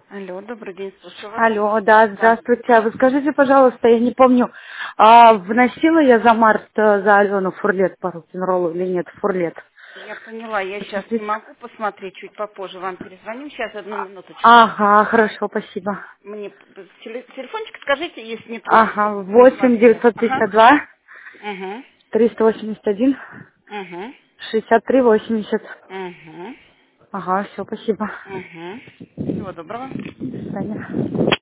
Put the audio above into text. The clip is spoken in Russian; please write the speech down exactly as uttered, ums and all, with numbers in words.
Алло, добрый день, слушаю вас. Алло, да, Да. здравствуйте. А вы скажите, пожалуйста, я не помню, а вносила я за март э, за Алену фурлет по рок-н-роллу или нет, фурлет? Я поняла, я сейчас не Подождите. могу посмотреть, чуть попозже вам перезвоним. Сейчас, одну А- минуточку. Ага, хорошо, спасибо. Мне п- теле- телефончик скажите, если не трудно, Ага, чтобы восемь пересмотрела. девятьсот Ага. пятьдесят два Угу. триста восемьдесят один Угу. шестьдесят три восемьдесят. Угу. Ага, все, спасибо. Угу. Всего доброго. До свидания.